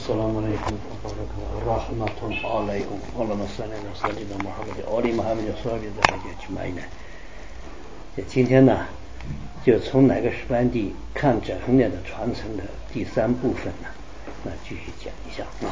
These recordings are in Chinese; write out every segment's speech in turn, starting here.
السلام عليكم ورحمة الله عليكم اللهم صل على سيدنا محمد وعلى محمد وصحبه أجمعين。今天呢，就从哪个史班地看整横念的传承的第三部分呢，那继续讲一下啊。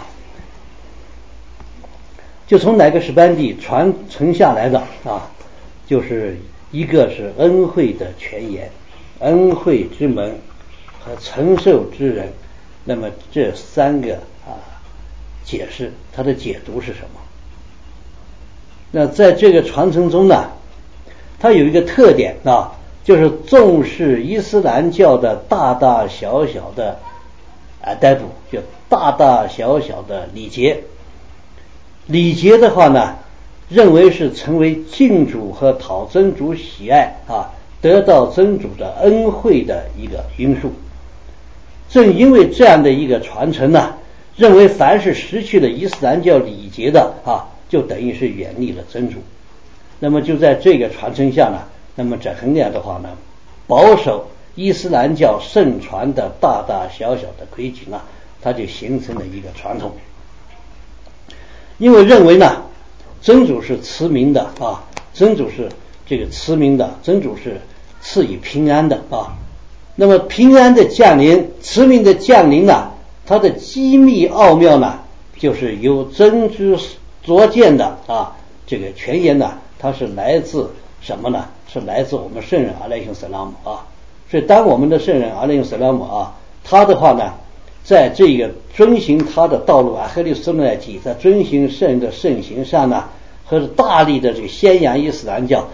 就从哪个史班地传承下来的啊，就是一个是恩惠的全言，恩惠之门和承受之人。那么这三个解释，它的解读是什么？那在这个传承中呢，它有一个特点啊，就是重视伊斯兰教的大大小小的逮捕，就大大小小的礼节。礼节的话呢，认为是成为敬主和讨真主喜爱得到真主的恩惠的一个因素。正因为这样的一个传承呢，认为凡是失去了伊斯兰教礼节的就等于是远离了真主。那么就在这个传承下呢，那么整横念的话呢，保守伊斯兰教圣传的大大小小的规矩呢，它就形成了一个传统。因为认为呢，真主是慈悯的真主是这个慈悯的，真主是赐予平安的那么平安的降临，慈悯的降临呢，它的机密奥妙呢，就是由真知灼见的这个全言呢，它是来自什么呢？是来自我们圣人阿莱辛萨拉姆所以当我们的圣人阿莱辛萨拉姆他的话呢，在这个遵循他的道路阿赫利斯奈基，在遵循圣人的圣行上呢，和大力的这个宣扬伊斯兰教，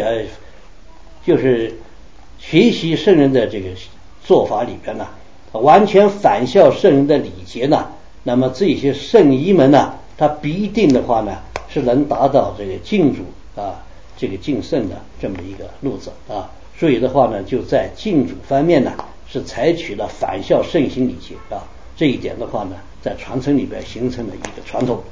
就是学习圣人的这个做法里边呢，完全反效圣人的礼节呢，那么这些圣医们呢，他必定的话呢，是能达到这个敬主这个敬圣的这么一个路子所以的话呢，就在敬主方面呢，是采取了反效圣行礼节这一点的话呢，在传承里边形成了一个传统。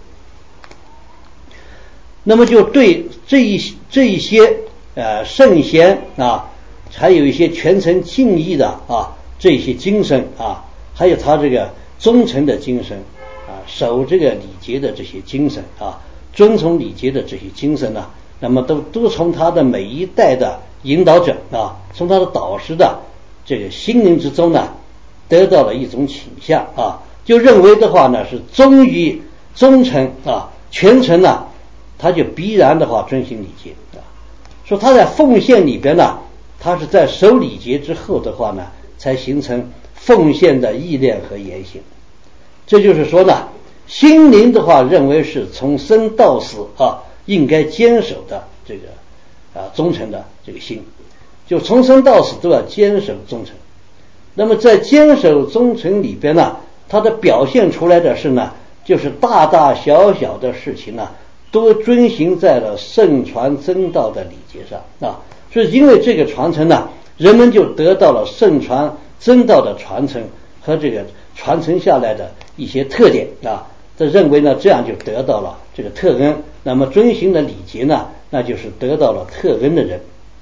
那么就对这一些圣贤还有一些全程敬意的这些精神还有他这个忠诚的精神守这个礼节的这些精神遵从礼节的这些精神呢，那么都从他的每一代的引导者从他的导师的这个心灵之中呢，得到了一种倾向就认为的话呢，是忠于忠诚全程呢，他就必然的话遵循礼节说他在奉献里边呢，他是在守礼节之后的话呢，才形成奉献的意念和言行。这就是说呢，心灵的话认为是从生到死应该坚守的这个忠诚的这个心，就从生到死都要坚守忠诚。那么在坚守忠诚里边呢，它的表现出来的是呢，就是大大小小的事情呢，都遵循在了圣传真道的礼节上所以因为这个传承呢，人们就得到了圣传真道的传承和这个传承下来的一些特点这认为呢，这样就得到了这个特恩。那么遵循的礼节呢，那就是得到了特恩的人，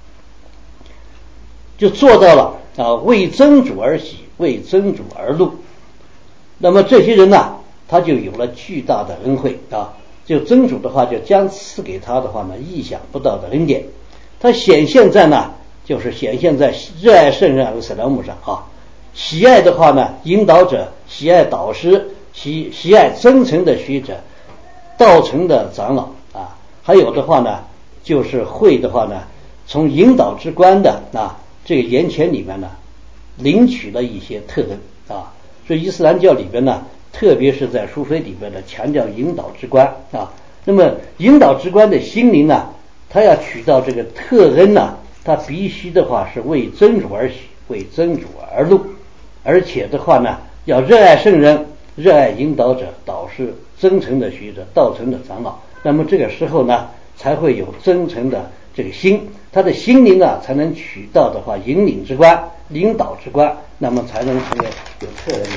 就做到了为真主而喜，为真主而怒。那么这些人呢，他就有了巨大的恩惠就真主的话就将赐给他的话呢，意想不到的恩典。他显现在呢，就是显现在热爱圣人阿鲁萨拉姆上喜爱的话呢，引导者，喜爱导师，喜爱真诚的学者，道成的长老还有的话呢，就是会的话呢，从引导之官的这个言前里面呢，领取了一些特恩所以伊斯兰教里边呢，特别是在书非里边呢，强调引导之官那么引导之官的心灵呢，他要取到这个特恩呢，他必须的话是为真主而喜，为真主而怒，而且的话呢，要热爱圣人，热爱引导者，导师，真诚的学者，道成的长老。那么这个时候呢，才会有真诚的这个心，他的心灵呢，才能取到的话引领之官，领导之官，那么才能成为有特恩的人。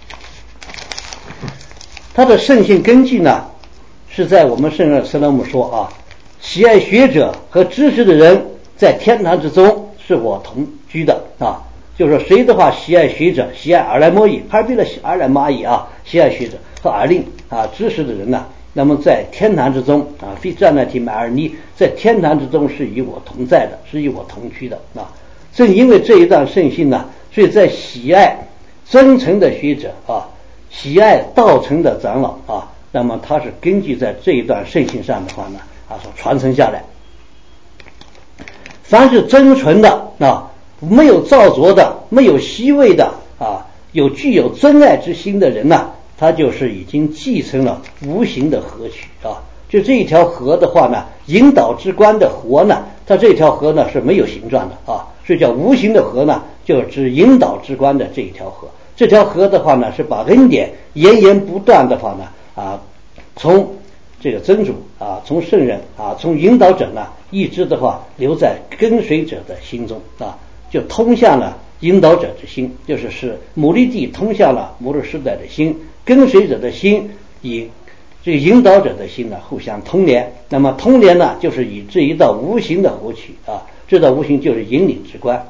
他的圣性根基呢，是在我们圣人斯拉姆说喜爱学者和知识的人在天堂之中是我同居的就是说谁的话喜爱学者，喜爱阿莱摩伊，哈比了阿莱玛伊喜爱学者和耳令知识的人呢，那么在天坛之中非占那提买尔尼，在天坛之中是与我同在的，是与我同居的正因为这一段圣训呢，所以在喜爱真诚的学者喜爱道成的长老那么他是根据在这一段圣训上的话呢所传承下来。凡是真纯的没有造作的，没有虚伪的具有真爱之心的人呢，他就是已经继承了无形的河渠就这一条河的话呢，引导之观的河呢，它这条河呢是没有形状的所以叫无形的河呢，就指引导之观的这一条河。这条河的话呢，是把恩典源源不断的话呢从这个真主从圣人从引导者呢，一直的话留在跟随者的心中就通向了引导者之心，就是使母利地通向了摩勒世代的心，跟随者的心以这个引导者的心呢互相通联。那么通联呢，就是以这一道无形的河渠这道无形就是引领之观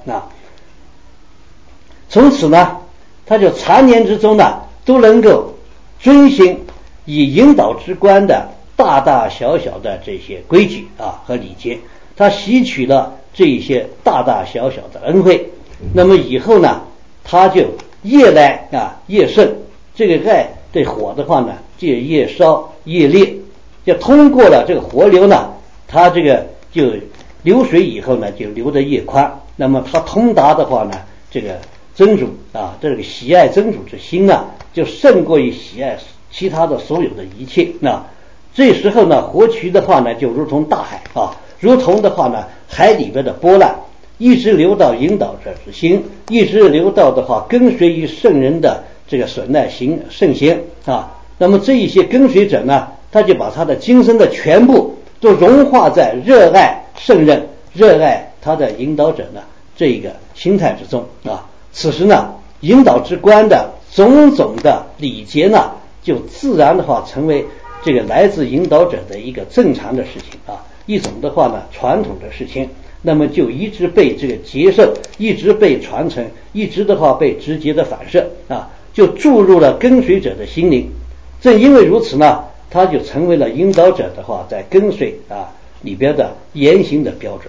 从此呢，他就常年之中呢都能够遵循以引导之观的大大小小的这些规矩和礼节，他吸取了这一些大大小小的恩惠。那么以后呢，他就越来越盛，这个爱对火的话呢，就越烧越烈，就通过了这个火流呢，它这个就流水以后呢，就流得越宽。那么它通达的话呢，这个真主这个喜爱真主之心呢，就胜过于喜爱其他的所有的一切这时候呢，河渠的话呢，就如同大海如同的话呢，海里边的波浪，一直流到引导者之心，一直流到的话跟随于圣人的这个损害圣贤那么这一些跟随者呢，他就把他的今生的全部都融化在热爱圣人、热爱他的引导者呢这一个心态之中此时呢，引导之观的种种的礼节呢，就自然的话成为这个来自引导者的一个正常的事情一种的话呢传统的事情，那么就一直被这个接受，一直被传承，一直的话被直接的反射就注入了跟随者的心灵。正因为如此呢，他就成为了引导者的话在跟随里边的言行的标准。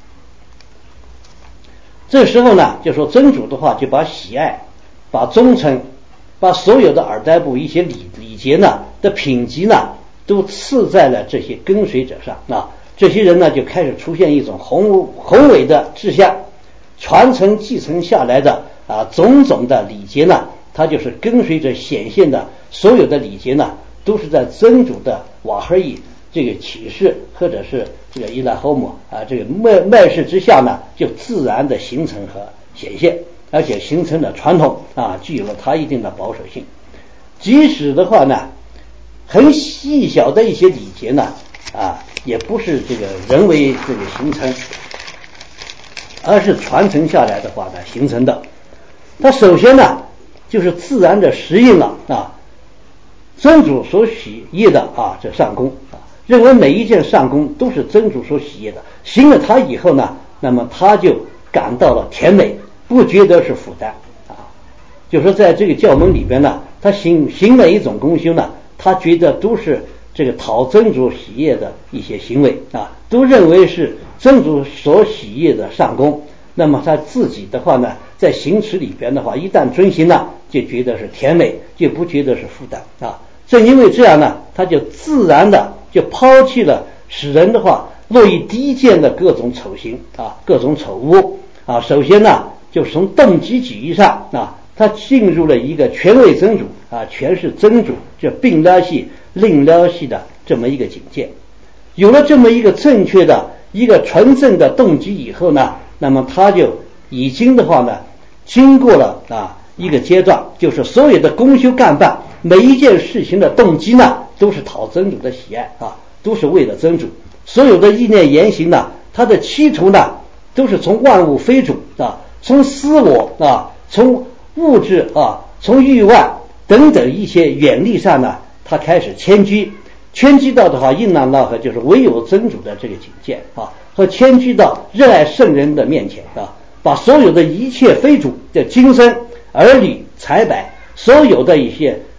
这时候呢，就说真主的话就把喜爱、把忠诚、把所有的尔代部一些礼节呢的品级呢，都赐在了这些跟随者上这些人呢就开始出现一种宏伟的志向，传承继承下来的种种的礼节呢，它就是跟随者显现的所有的礼节呢，都是在真主的瓦赫伊这个启示或者是这个伊拉后姆这个脉示之下呢，就自然的形成和显现，而且形成了传统具有了它一定的保守性。即使的话呢，很细小的一些礼节呢也不是这个人为这个形成，而是传承下来的话呢形成的。它首先呢就是自然的适应了真主所喜悦的这上功认为每一件上功都是真主所喜悦的，行了它以后呢，那么他就感到了甜美，不觉得是负担就说在这个教门里边呢，他行每一种功修呢，他觉得都是这个讨真主喜悦的一些行为都认为是真主所喜悦的上功。那么他自己的话呢，在行持里边的话，一旦遵行了，就觉得是甜美，就不觉得是负担正因为这样呢，他就自然的就抛弃了使人的话乐意低贱的各种丑行各种丑恶首先呢，就从动机举义上他进入了一个全为真主全是真主，这并了系另了系的这么一个境界。有了这么一个正确的一个纯正的动机以后呢，那么他就已经的话呢，经过了一个阶段，就是所有的功修干办每一件事情的动机呢，都是讨真主的喜爱都是为了真主。所有的意念言行呢，他的企图呢，都是从万物非主从私我从物质从欲望等等一些远离上呢，他开始迁居到的话，应当和就是唯有真主的这个境界和迁居到热爱圣人的面前把所有的一切非主的今生儿女财百所有的一些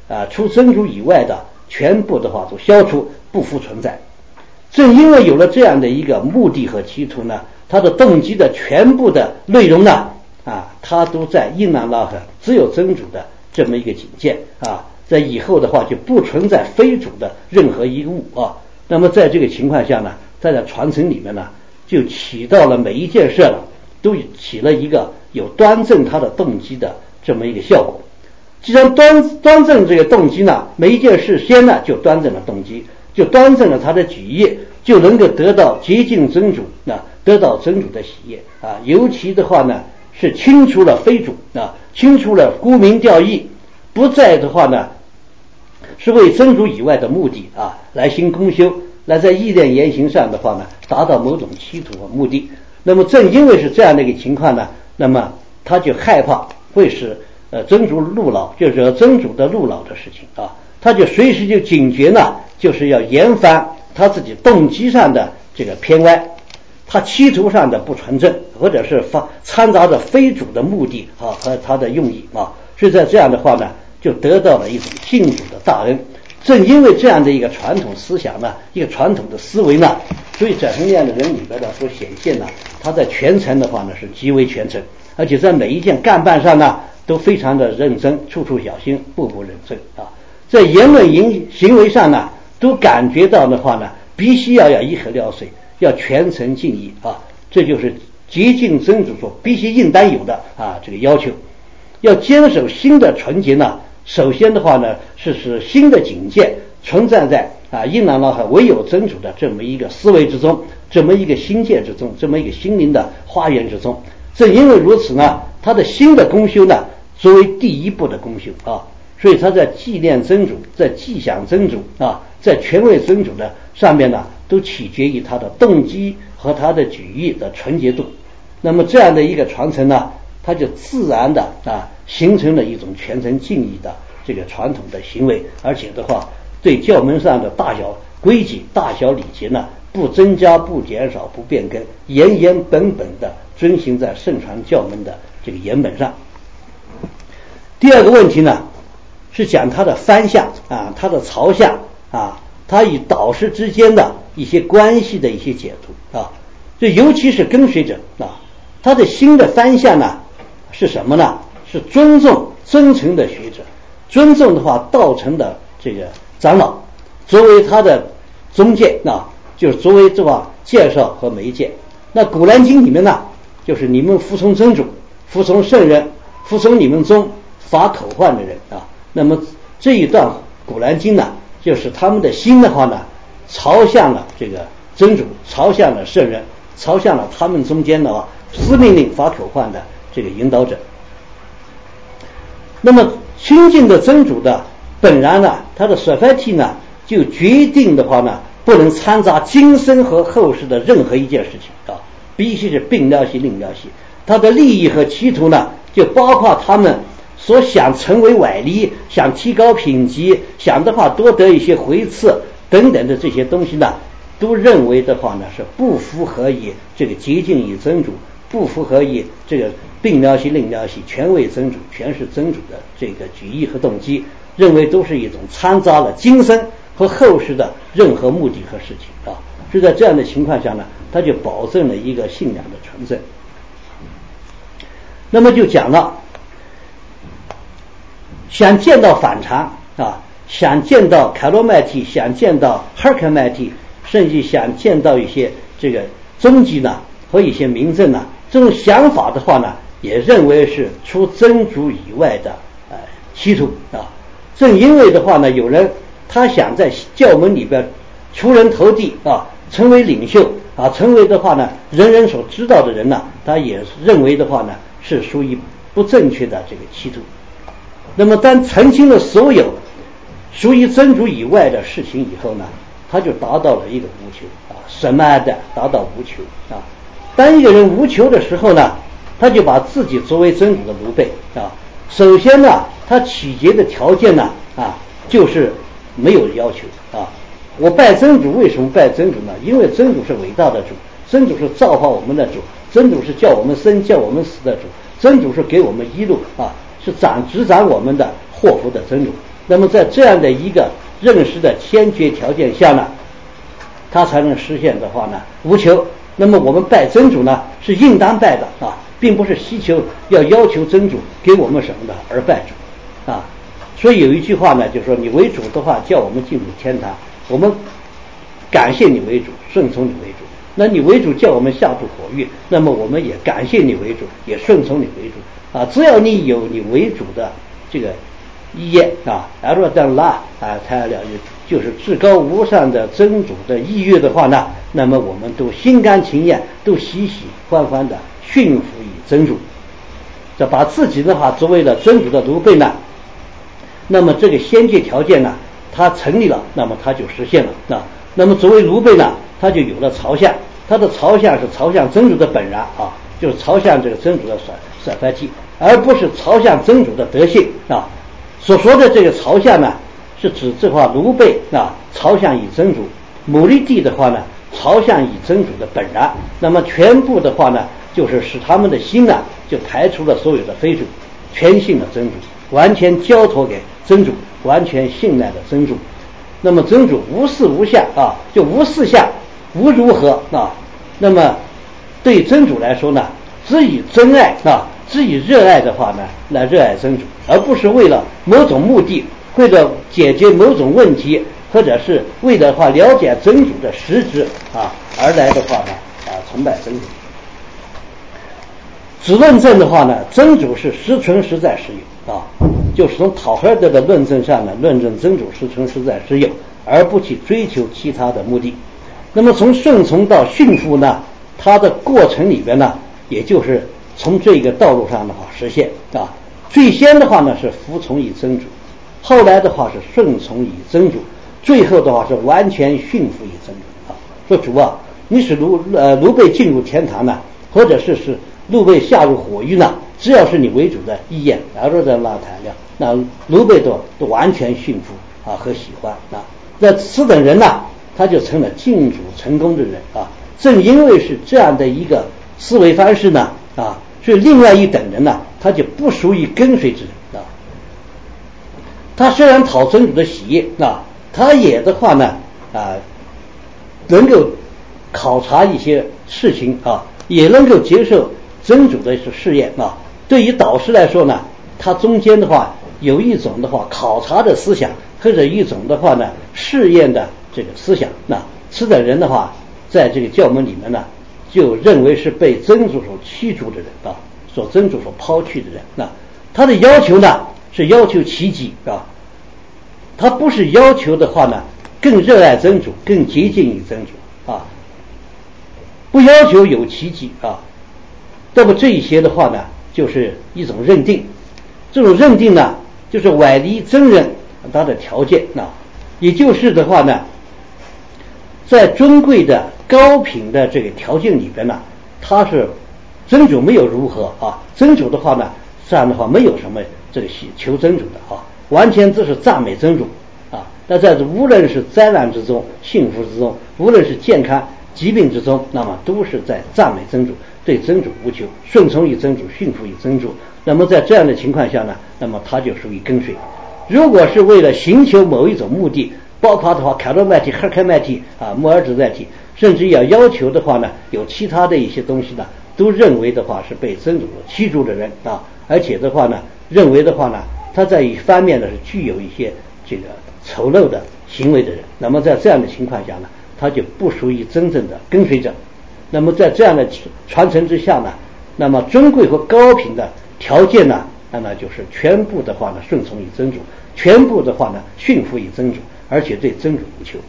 除真主以外的全部的话都消除，不复存在。正因为有了这样的一个目的和企图呢，他的动机的全部的内容呢，他都在印那拉合只有真主的这么一个警戒在以后的话就不存在非主的任何一个物那么在这个情况下呢，在这传承里面呢，就起到了每一件事了，都起了一个有端正他的动机的这么一个效果。既然端正这个动机呢，每一件事先呢就端正了动机，就端正了他的举意，就能够得到接近真主得到真主的喜悦尤其的话呢是清除了非主清除了沽名钓誉，不再的话呢是为真主以外的目的来行功修，来在意念言行上的话呢达到某种企图和目的。那么正因为是这样的一个情况呢，那么他就害怕会使真主怒恼，就惹真主的怒恼的事情他就随时就警觉呢，就是要严防他自己动机上的这个偏歪，他企图上的不纯正，或者是掺杂着非主的目的和他的用意所以在这样的话呢，就得到了一种信主的大恩。正因为这样的一个传统思想呢，一个传统的思维呢，所以在这样的人里边呢所显现呢，他在全程的话呢是极为全程，而且在每一件干办上呢都非常的认真，处处小心，步步认真在言论行为上呢都感觉到的话呢，必须要一河了水，要全程敬意这就是接近真主所必须应当有的这个要求。要坚守心的纯洁呢，首先的话呢是使心的警戒存在在印那拉和唯有真主的这么一个思维之中，这么一个心界之中，这么一个心灵的花园之中。正因为如此呢，他的心的功修呢作为第一步的功修所以他在纪念真主，在记想真主在权位真主的上面呢，都取决于他的动机和他的举意的纯洁度。那么这样的一个传承呢，它就自然的形成了一种全程敬意的这个传统的行为，而且的话对教门上的大小规矩、大小礼节呢，不增加、不减少、不变更，原本的遵循在圣传教门的这个原本上。第二个问题呢，是讲他的方向他的朝向他与导师之间的一些关系的一些解读就尤其是跟随者他的心的方向呢是什么呢？是尊重真诚的学者，尊重的话道成的这个长老作为他的中介就是作为这个介绍和媒介。那古兰经里面呢，就是你们服从真主，服从圣人，服从你们中发口唤的人那么这一段古兰经呢，就是他们的心的话呢朝向了这个真主，朝向了圣人，朝向了他们中间的司命令发口唤的这个引导者。那么亲近的真主的本然呢，他的舍法体呢就决定的话呢，不能掺杂今生和后世的任何一件事情必须是并了析另了析。他的利益和企图呢，就包括他们所想成为歪理，想提高品级，想的话多得一些回赐等等的这些东西呢，都认为的话呢是不符合于这个接近于真主，不符合于这个并了析另了析，全为真主，全是真主的这个举意和动机，认为都是一种掺杂了今生和后世的任何目的和事情所以在这样的情况下呢，他就保证了一个信仰的纯正。那么就讲了，想见到反常想见到凯罗麦蒂，想见到哈克麦蒂，甚至想见到一些这个踪迹呢和一些名证呢，这种想法的话呢，也认为是除真主以外的企图正因为的话呢，有人他想在教门里边出人头地成为领袖成为的话呢人人所知道的人呢，他也认为的话呢是属于不正确的这个企图。那么当澄清了所有属于真主以外的事情以后呢，他就达到了一个无求什么的达到无求当一个人无求的时候呢，他就把自己作为真主的奴婢首先呢，他取决的条件呢就是没有要求我拜真主，为什么拜真主呢？因为真主是伟大的主，真主是造化我们的主，真主是叫我们生叫我们死的主，真主是给我们一路是执掌我们的祸福的真主。 那么在这样的一个认识的先决条件下呢，他才能实现的话呢无求。那么我们拜真主呢是应当拜的啊，并不是希求要求真主给我们什么的而拜主啊。所以有一句话呢，就是说你为主的话叫我们进入天堂，我们感谢你为主，顺从你为主。那你为主叫我们下入火狱，那么我们也感谢你为主，也顺从你为主啊。只要你有你为主的这个意愿啊，而若当拉啊，他了就是至高无上的真主的意愿的话呢，那么我们都心甘情愿，都喜喜欢欢的驯服于真主。这把自己的话作为了真主的奴婢呢，那么这个先决条件呢，它成立了，那么它就实现了。那么作为奴婢呢，他就有了朝向，他的朝向是朝向真主的本然啊，就是朝向这个真主的所在地，而不是朝向真主的德性啊。所说的这个朝向呢，是指这话奴婢啊朝向以真主，目的地的话呢朝向以真主的本然。那么全部的话呢，就是使他们的心呢就排除了所有的非主，全信了真主，完全交托给真主，完全信赖了真主。那么真主无事无相啊，就无事相无如何啊。那么对真主来说呢，只以真爱啊，只以热爱的话呢来热爱真主，而不是为了某种目的，为了解决某种问题，或者是为了话了解真主的实质啊而来的话呢崇拜真主。只论证的话呢，真主是实存实在实有啊，就是从讨哈德的论证上呢，论证真主实存实在实有，而不去追求其他的目的。那么从顺从到驯服呢，它的过程里边呢，也就是从这个道路上的话实现啊。最先的话呢是服从于真主，后来的话是顺从于真主，最后的话是完全驯服于真主啊。说主啊，你使奴婢进入天堂呢，或者是奴婢下入火狱呢，只要是你为主的意愿，然后在拉谈了，那奴婢都完全驯服啊和喜欢啊。那此等人呢，他就成了敬主成功的人啊。正因为是这样的一个思维方式呢啊，所以另外一等人呢，他就不属于跟随之人啊。他虽然讨真主的喜悦啊，他也的话呢能够考察一些事情啊，也能够接受真主的试验啊。对于导师来说呢，他中间的话有一种的话考察的思想，或者一种的话呢试验的这个思想。那此等人的话，在这个教门里面呢，就认为是被真主所驱逐的人啊，真主所抛弃的人。那他的要求呢是要求奇迹啊，他不是要求的话呢更热爱真主，更接近于真主啊，不要求有奇迹啊。那么这一些的话呢，就是一种认定。这种认定呢，就是歪离真人他的条件啊，也就是的话呢，在尊贵的高品的这个条件里边呢，他是真主没有如何啊，真主的话呢，这样的话没有什么这个求真主的啊，完全只是赞美真主啊。那在无论是灾难之中、幸福之中，无论是健康、疾病之中，那么都是在赞美真主，对真主无求，顺从于真主，驯服于真主。那么在这样的情况下呢，那么他就属于跟随。如果是为了寻求某一种目的，包括的话凯罗麦体、赫开麦体啊、摩尔子载体，甚至要求的话呢，有其他的一些东西呢，都认为的话是被真主驱逐的人啊，而且的话呢，认为的话呢，他在一方面呢是具有一些这个丑陋的行为的人。那么在这样的情况下呢，他就不属于真正的跟随者。那么在这样的传承之下呢，那么尊贵和高品的条件呢，那么就是全部的话呢顺从于真主，全部的话呢驯服于真主，而且对真主无求。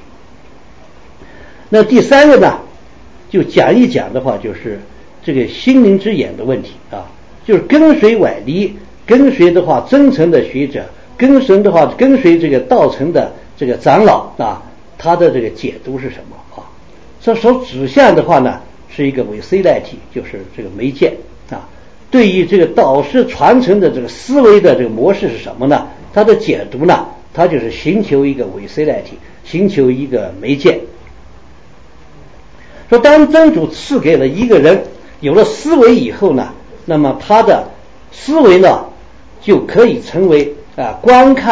那第三个呢，就讲一讲的话，就是这个心灵之眼的问题啊，就是跟随歪离，跟随的话真诚的学者，跟随这个道成的这个长老啊，他的这个解读是什么啊？这所指向的话呢，是一个为 C 代替，就是这个媒介啊。对于这个导师传承的这个思维的这个模式是什么呢？他的解读呢，他就是寻求一个为 C 代替，寻求一个媒介。说当真主赐给了一个人有了思维以后呢，那么他的思维呢就可以成为观看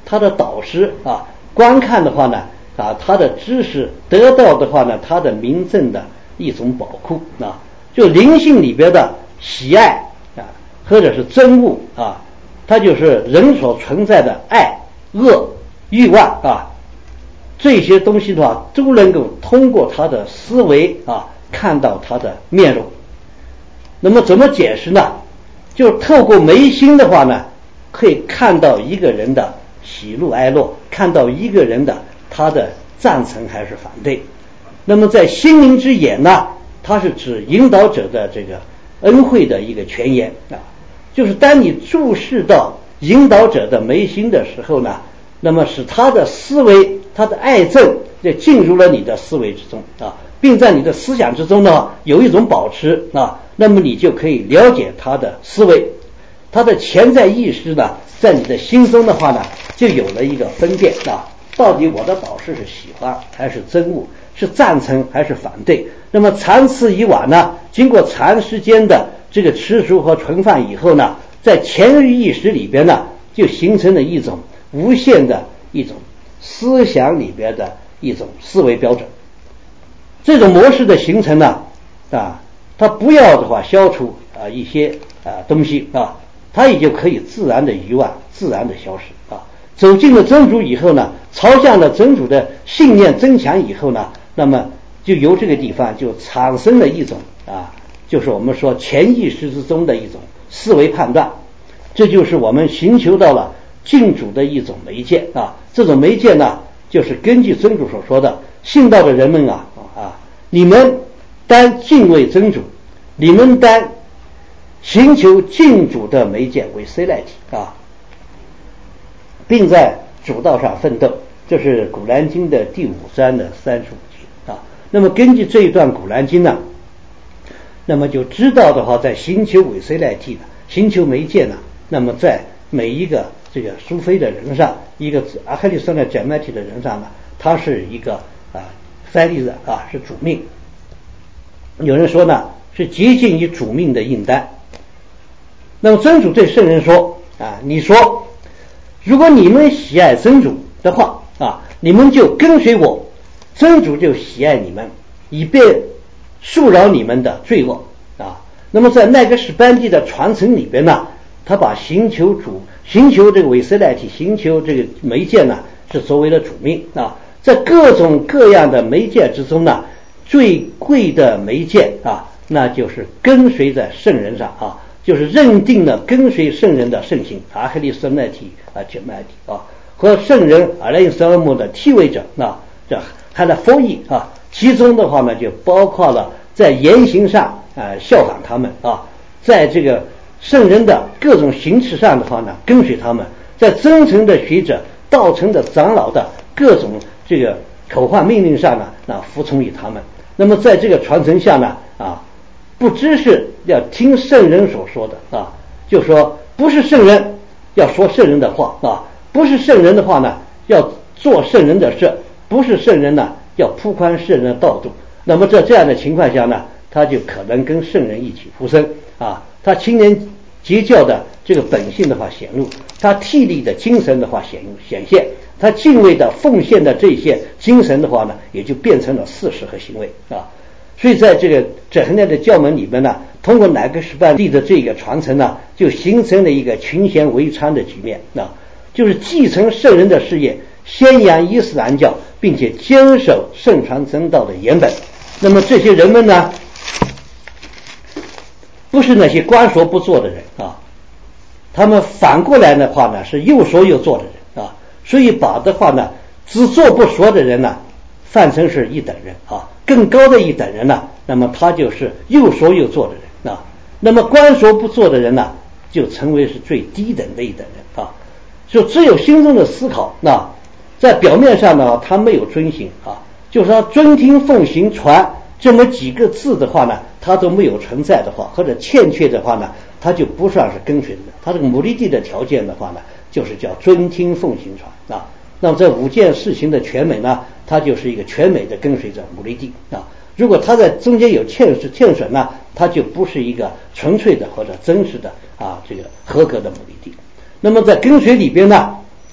他的导师啊，观看的话呢啊，他的知识得到的话呢，他的明证的一种宝库啊，就灵性里边的喜爱啊，或者是憎恶啊，它就是人所存在的爱、恶、欲望啊，这些东西的话都能够通过他的思维啊看到他的面容。那么怎么解释呢？就是透过眉心的话呢，可以看到一个人的喜怒哀乐，看到一个人的他的赞成还是反对。那么在心灵之眼呢，它是指引导者的这个恩惠的一个泉眼啊，就是当你注视到引导者的眉心的时候呢，那么使他的思维、他的爱憎就进入了你的思维之中啊，并在你的思想之中呢有一种保持啊，那么你就可以了解他的思维，他的潜在意识呢，在你的心中的话呢，就有了一个分辨啊，到底我的导师是喜欢还是憎恶，是赞成还是反对。那么长此以往呢，经过长时间的这个吃熟和存放以后呢，在潜意识里边呢，就形成了一种无限的一种思想里边的一种思维标准。这种模式的形成呢啊，它不要的话消除一些东西啊，它也就可以自然的遗忘，自然的消失啊。走进了真主以后呢，朝向了真主的信念增强以后呢，那么就由这个地方就产生了一种就是我们说潜意识之中的一种思维判断，这就是我们寻求到了敬主的一种媒介啊。这种媒介呢，就是根据真主所说的，信道的人们你们当敬畏真主，你们当寻求敬主的媒介为 Selati 啊，并在主道上奋斗。这是古兰经的第5章的35节啊。那么根据这一段古兰经呢，那么就知道的话，在寻求为 Selati 的寻求媒介呢，那么在每一个这个苏菲的人上，一个阿克利桑的贾麦提的人上呢，他是一个翻译的是主命。有人说呢，是接近于主命的应当。那么真主对圣人说你说如果你们喜爱真主的话你们就跟随我，真主就喜爱你们，以便恕饶你们的罪恶那么在奈格什班第的传承里边呢，他把寻求这个韦斯莱体，寻求这个媒介呢，是作为了主命在各种各样的媒介之中呢，最贵的媒介那就是跟随在圣人上就是认定了跟随圣人的圣行阿克利斯奈提杰麦提和圣人阿莱因斯尔姆的替位者这还来翻译其中的话呢，就包括了在言行上效仿他们在这个圣人的各种形式上的话呢，跟随他们，在真诚的学者、道成的长老的各种这个口号命令上呢，服从于他们。那么在这个传承下呢不只是要听圣人所说的就说不是圣人要说圣人的话不是圣人的话呢要做圣人的事，不是圣人呢要铺宽圣人的道路。那么在这样的情况下呢，他就可能跟圣人一起浮生他青年结教的这个本性的话显露，他替力的精神的话显现，他敬畏的奉献的这些精神的话呢，也就变成了事实和行为所以在这个哲耨的教门里面呢，通过乃格什班第的这个传承呢，就形成了一个群贤围参的局面就是继承圣人的事业，宣扬伊斯兰教，并且坚守圣传真道的原本。那么这些人们呢，不是那些光说不做的人他们反过来的话呢，是又说又做的人所以把的话呢，只做不说的人呢，范成是一等人更高的一等人呢，那么他就是又说又做的人那么光说不做的人呢，就成为是最低等的一等人就只有心中的思考在表面上呢，他没有遵行就是说遵听奉行传这么几个字的话呢，他都没有存在的话，或者欠缺的话呢，他就不算是跟随的。他这个目的地的条件的话呢，就是叫遵听奉行传那么这5件事情的全美呢，他就是一个全美的跟随者目的地如果他在中间有欠损呢，他就不是一个纯粹的或者真实的这个合格的目的地。那么在跟随里边呢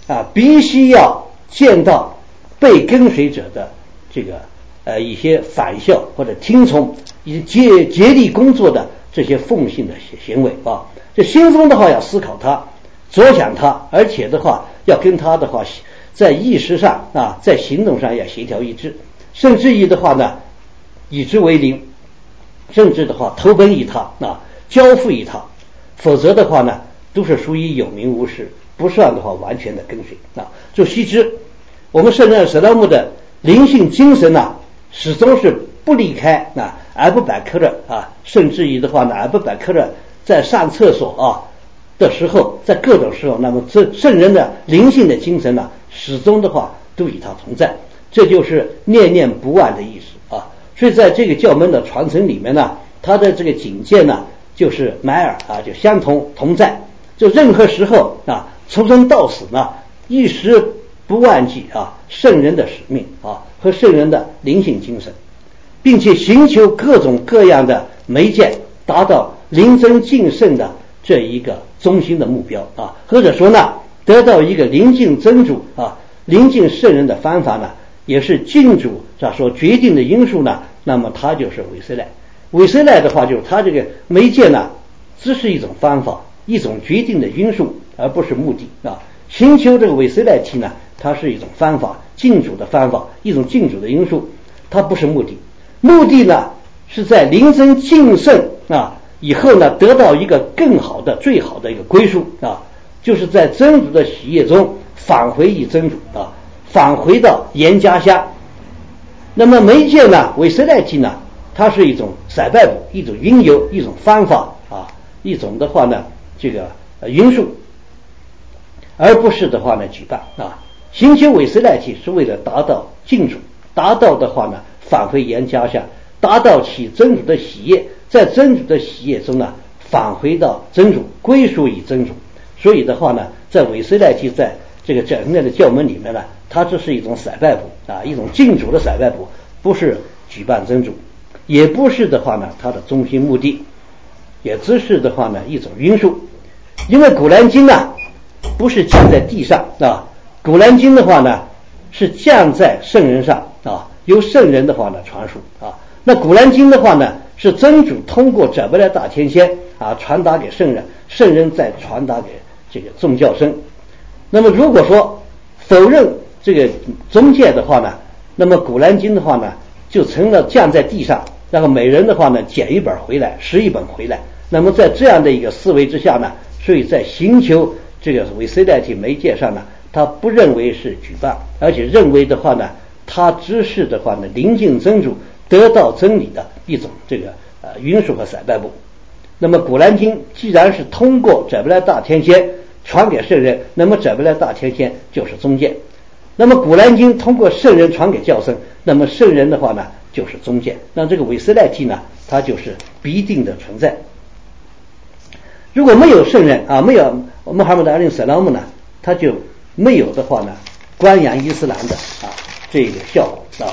必须要见到被跟随者的这个一些反效或者听从以及竭力工作的这些奉献的行为这心中的话要思考他，着想他，而且的话要跟他的话在意识上在行动上要协调一致，甚至于的话呢以之为邻，甚至的话投奔于他交付于他，否则的话呢都是属于有名无实，不算的话完全的跟随就须知我们圣人舍拉木的灵性精神始终是不离开阿布百克勒甚至于的话呢阿布百克勒在上厕所的时候，在各种时候，那么这圣人的灵性的精神始终的话都与他同在，这就是念念不忘的意思所以在这个教门的传承里面呢，他的这个警戒呢就是买尔就相同同在，就任何时候从生到死呢一时不忘记圣人的使命和圣人的灵性精神，并且寻求各种各样的媒介，达到灵真敬圣的这一个中心的目标或者说呢得到一个临近真主临近圣人的方法呢，也是敬主所决定的因素呢，那么它就是韦塞赖。韦塞赖的话就是它这个媒介呢只是一种方法，一种决定的因素，而不是目的寻求这个韦塞赖体呢，它是一种方法，敬主的方法，一种敬主的因素，它不是目的。目的呢是在临真敬圣以后呢得到一个更好的最好的一个归宿就是在真主的喜悦中返回于真主返回到原家乡。那么媒介呢韦塞赖体呢，它是一种塞拜补，一种因由，一种方法一种的话呢这个因素，而不是的话呢举办寻求韦塞赖体是为了达到敬主，达到的话呢返回原家乡，达到其真主的喜悦，在真主的喜悦中呢返回到真主，归属于真主。所以的话呢在韦塞赖体在这个整个的教门里面呢，它这是一种塞拜补一种敬主的塞拜补，不是举办真主，也不是的话呢它的中心目的，也只是的话呢一种因素。因为古兰经呢不是降在地上古兰经的话呢是降在圣人上由圣人的话呢传述那古兰经的话呢是真主通过者布莱大天仙传达给圣人，圣人再传达给这个众教生。那么如果说否认这个中介的话呢，那么古兰经的话呢就成了降在地上，然后每人的话呢捡一本回来，拾一本回来。那么在这样的一个思维之下呢，所以在寻求这个韦塞赖体媒介上呢，他不认为是举办，而且认为的话呢，他只是的话呢临近真主，得到真理的一种这个因素和塞拜补。那么古兰经既然是通过者布莱大天仙传给圣人，那么者布莱大天仙就是中介。那么古兰经通过圣人传给教生，那么圣人的话呢就是中介。那这个韦塞赖体呢，它就是必定的存在。如果没有圣人没有穆罕默德阿里·萨拉姆呢，他就没有的话呢观扬伊斯兰的这个效果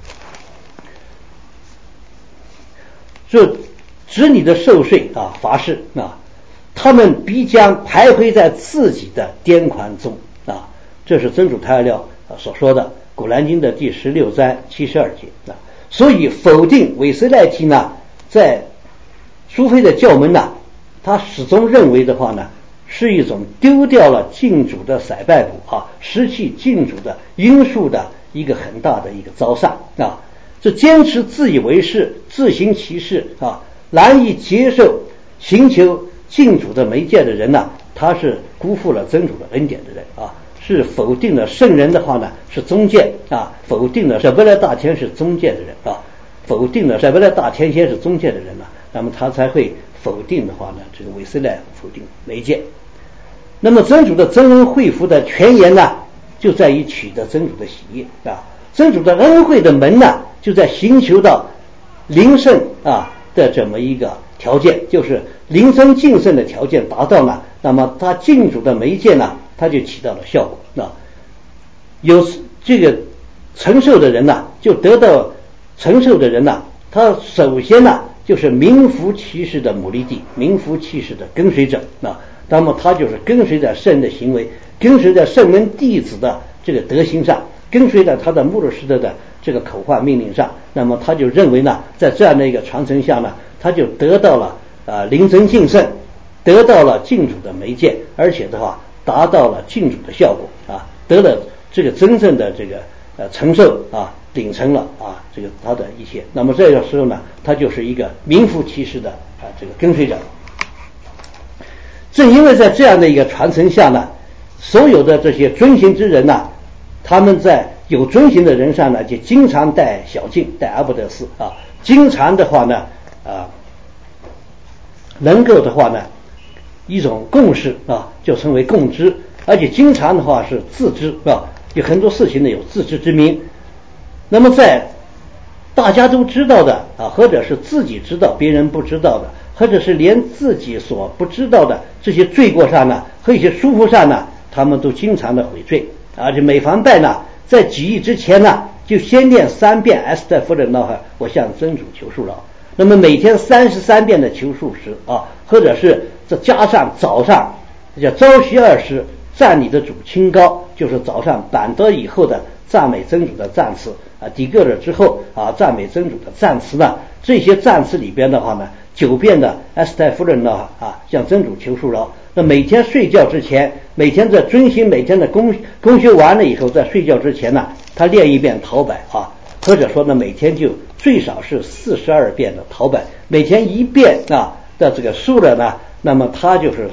这子女的受税罚事他们必将徘徊在自己的癫狂中这是真主太了所说的古兰经的第16章72节所以否定韦塞赖体呢，在苏菲的教门呢，他始终认为的话呢是一种丢掉了敬主的塞拜补失去敬主的因素的一个很大的一个遭上这坚持自以为是，自行其事难以接受寻求敬主的媒介的人呢，他是辜负了真主的恩典的人是否定了圣人的话呢是中介否定了者布莱大天是中介的人否定了者布莱大天仙是中介的人呢，那么他才会否定的话呢这个韦塞赖否定媒介。那么真主的真恩惠福的泉源呢，就在于取得真主的喜悦真主的恩惠的门呢，就在寻求到灵圣的这么一个条件，就是灵真敬圣的条件达到了，那么他敬主的媒介呢，他就起到了效果有这个承受的人呢，就得到承受的人呢，他首先呢就是名副其实的母利地，名副其实的跟随者那么他就是跟随着圣的行为， 跟随着圣门弟子的这个德行上，跟随着他的穆鲁师的这个口话命令上，那么他就认为呢，在这样的一个传承下呢，他就得到了临真敬圣，得到了敬主的媒介，而且的话达到了敬主的效果啊，得了这个真正的这个承受啊，领成了啊这个他的一切。那么这个时候呢，他就是一个名副其实的这个跟随者。正因为在这样的一个传承下呢，所有的这些遵行之人呢，他们在有遵行的人上呢，就经常带小敬，带阿不得斯啊，经常的话呢能够的话呢一种共识啊，就称为共知，而且经常的话是自知啊，有很多事情呢有自知之明。那么在大家都知道的啊，或者是自己知道别人不知道的，或者是连自己所不知道的这些罪过上呢和一些疏忽上呢，他们都经常的悔罪，而且每逢拜呢，在几义之前呢，就先念3遍埃斯特夫人呐，我向真主求恕了。那么每天33遍的求恕时啊，或者是这加上早上叫朝夕20时赞你的主清高，就是早上板德以后的赞美真主的赞词啊，底格尔之后啊赞美真主的赞词呢，这些赞词里边的话呢，9遍的埃斯特夫人呢啊向真主求恕了。那每天睡觉之前，每天在遵行每天的公修完了以后，在睡觉之前呢，他念一遍陶白啊，或者说呢每天就最少是42遍的陶白，每天1遍啊的这个数了呢，那么他就是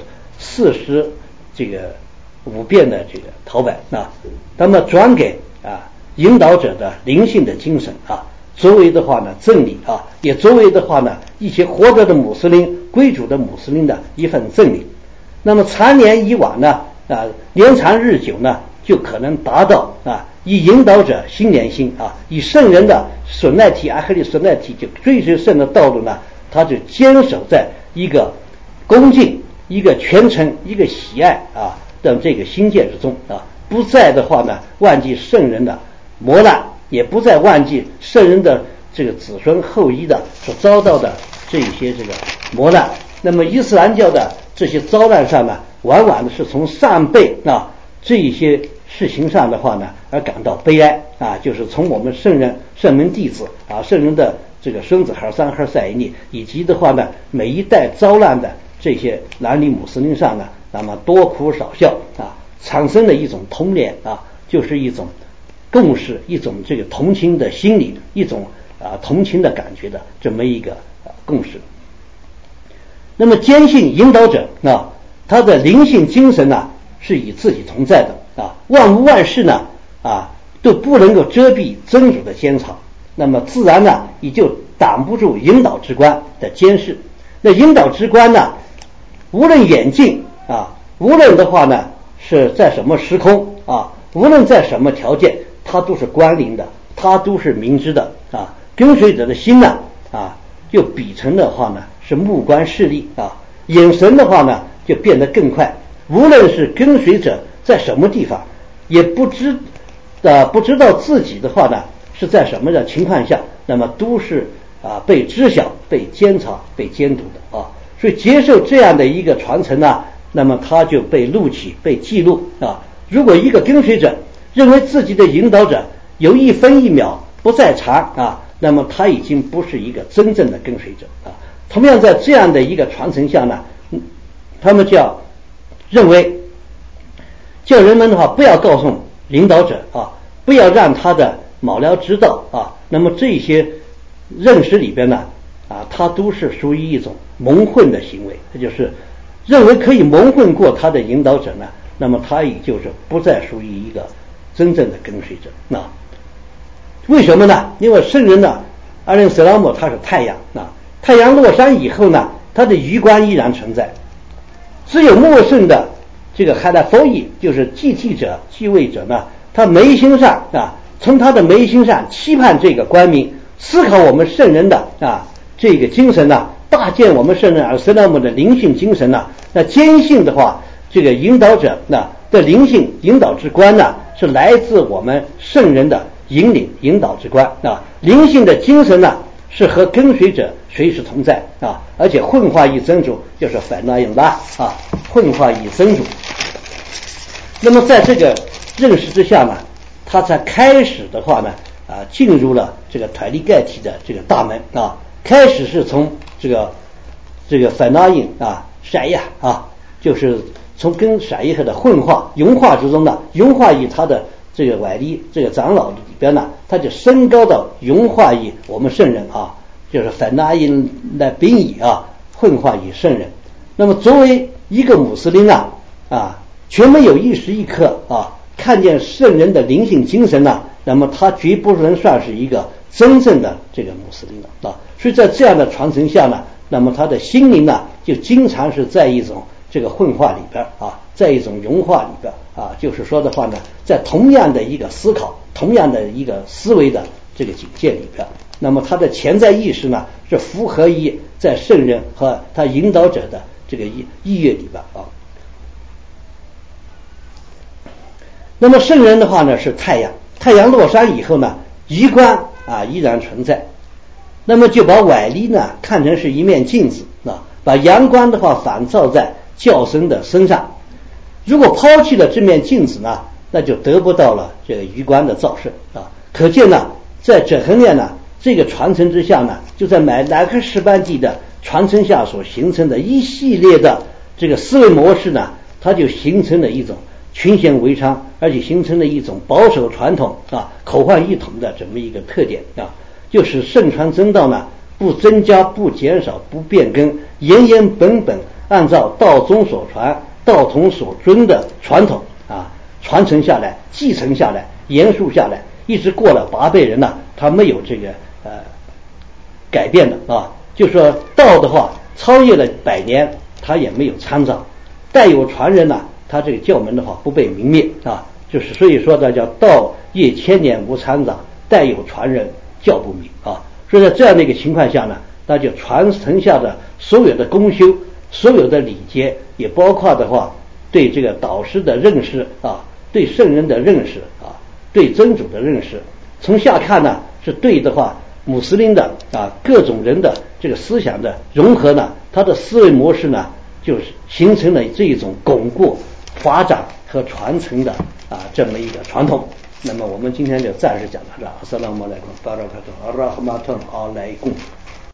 45遍的这个陶白啊，那么转给引导者的灵性的精神啊，作为的话呢真理啊，也作为的话呢一些活着的穆斯林归主的穆斯林的一份真理。那么常年以往呢年长日久呢，就可能达到以引导者心连心啊，以圣人的顺赖体阿克利顺赖体就追随圣的道路呢，他就坚守在一个恭敬、一个虔诚、一个喜爱的这个心界之中啊，不再的话呢忘记圣人的磨难，也不再忘记圣人的这个子孙后裔的所遭到的这一些这个磨难。那么伊斯兰教的这些遭难上呢，往往的是从上辈这一些事情上的话呢而感到悲哀啊，就是从我们圣门弟子圣人的这个孙子哈桑哈赛尼，以及的话呢每一代遭难的这些男女穆斯林上呢，那么多苦少孝产生了一种同怜就是一种共识，一种这个同情的心理，一种同情的感觉的这么一个共识。那么坚信引导者他的灵性精神呢是以自己同在的万物万事呢都不能够遮蔽真主的监察，那么自然呢也就挡不住引导之官的监视。那引导之官呢，无论远近无论的话呢是在什么时空无论在什么条件，他都是关临的，他都是明知的跟随者的心呢就比成的话呢是目观视力眼神的话呢就变得更快，无论是跟随者在什么地方，也不知道自己的话呢是在什么的情况下，那么都是被知晓、被监察、被监督的所以接受这样的一个传承呢，那么他就被录起、被记录如果一个跟随者认为自己的引导者有1分1秒不在场那么他已经不是一个真正的跟随者同样在这样的一个传承下呢，他们就要认为叫人们的话不要告诉引导者不要让他的卯僚知道那么这些认识里边呢他都是属于一种蒙混的行为，这就是认为可以蒙混过他的引导者呢，那么他也就是不再属于一个真正的跟随者为什么呢？因为圣人呢阿伦斯拉姆他是太阳太阳落山以后呢，他的余光依然存在，只有末圣的这个海拉佛伊就是继替者继位者呢，他眉心上从他的眉心上期盼这个光明，思考我们圣人的这个精神呢，大见我们圣人尔斯拉姆的灵性精神呢，那坚信的话这个引导者的灵性引导之观呢是来自我们圣人的引导之观灵性的精神呢是和跟随者随时同在而且混化于真主，就是反那用拉混化于真主。 那么在这个认识之下呢，他才开始的话呢进入了这个台利盖体的这个大门啊，开始是从这个反拉印闪呀就是从跟闪耶的混化融化之中呢，融化于他的这个外力这个长老里边呢，他就升高到融化于我们圣人就是反拉印的宾语混化于圣人。那么作为一个穆斯林全没有一时一刻看见圣人的灵性精神呢，那么他绝不能算是一个真正的这个穆斯林了所以在这样的传承下呢，那么他的心灵呢就经常是在一种这个混化里边在一种融化里边就是说的话呢，在同样的一个思考同样的一个思维的这个境界里边，那么他的潜在意识呢是符合于在圣人和他引导者的这个意愿里边那么圣人的话呢是太阳，太阳落山以后呢，余光依然存在，那么就把外力呢看成是一面镜子把阳光的话反照在教僧的身上。如果抛弃了这面镜子呢，那就得不到了这个余光的照射可见呢，在这后面呢这个传承之下呢，就在乃克什班地的传承下所形成的一系列的这个思维模式呢，它就形成了一种群贤为昌，而且形成了一种保守传统口换一统的这么一个特点就是圣传真道呢不增加不减少不变更，原原本本按照道中所传道统所遵的传统传承下来继承下来延续下来，一直过了8辈人呢，他没有这个改变的就说道的话超越了100年他也没有参照，代有传人呢，他这个教门的话不被泯灭就是所以说的叫道业千年无参照，代有传人教不泯所以在这样的一个情况下呢，那就传承下的所有的功修所有的礼节，也包括的话对这个导师的认识对圣人的认识对真主的认识，从下看呢是对的话穆斯林的各种人的这个思想的融合呢，他的思维模式呢就是形成了这种巩固发展和传承的这么一个传统。那么我们今天就暂时讲到这，阿斯拉姆阿莱贡，巴拉卡图，阿拉哈马特阿莱贡。